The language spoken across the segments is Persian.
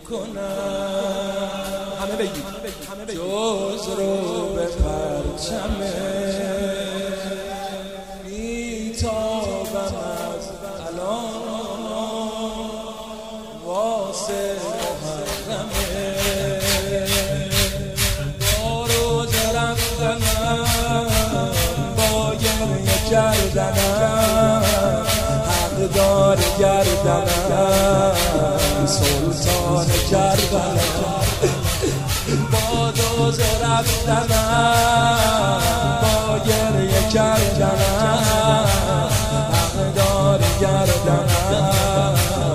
کنم. همه بگید جز رو به پرچمه میتابم از الان واسه محرمه. با روز رفتنم با گریه کردنم حق دار گردنم سلطان کربلا. با دوز رفتنم با گریه کردنم حق دار گردنم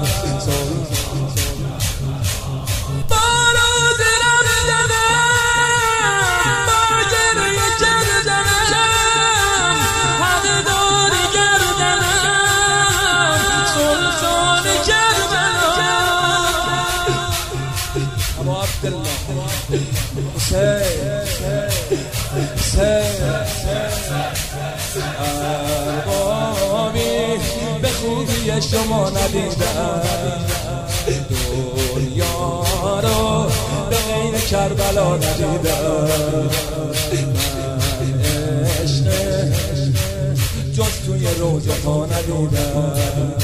اربابی به خوبی شما ندیدم دنیا رو به غیر کربلا ندیدم. من عشق جز توی روزه ها ندیدم.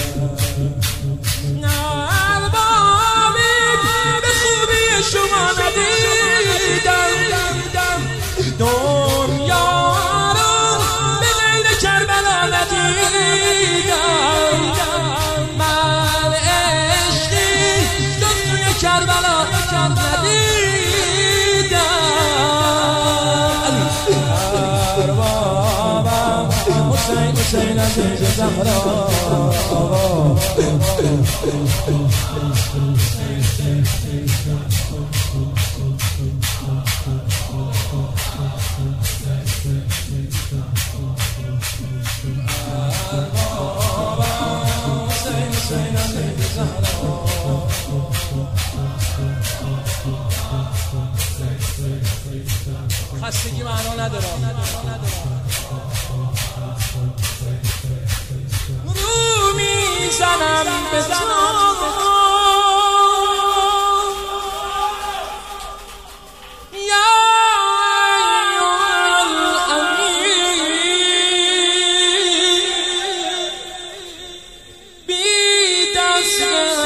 اربابی به خوبی شما ندیدم دنیا رو به غیر کربلا ندیدم. من عشقی جز توی کربلا ندیدم. اربابم حسین حسین عزیز زهرا خستگی معنا نداره. رو میزنم به تو یا الامین بی دست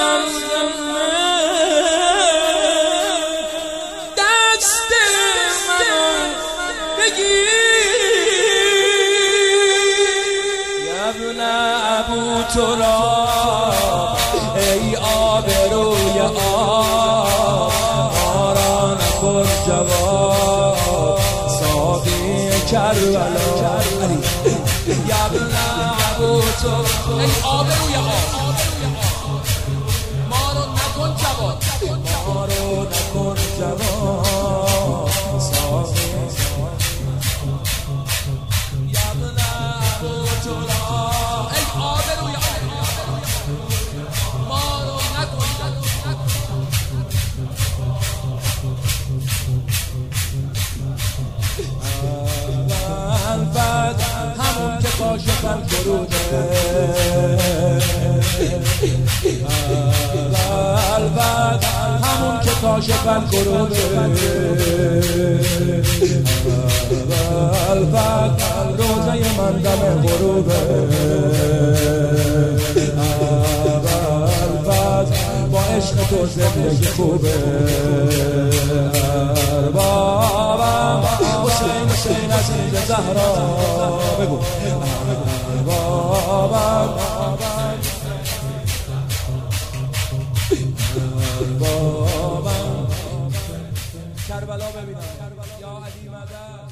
تراب ای آبروی آب ما را نکن جواب ساقی کربلا. یبن ابو تراب ای آبروی آب ما را نکن جواب ما را نکن جواب ساقی یبن ابو تراب ای آبروی البد همون که کاشفم دروده البد همون که کاشفم دروده البد روزه من دم غروبه البد با عشق تو زندگی خوبه. اربابم حسین حسین عزیز زهرا بگو اربابم اربابم کربلا ببینم یا علی مدد.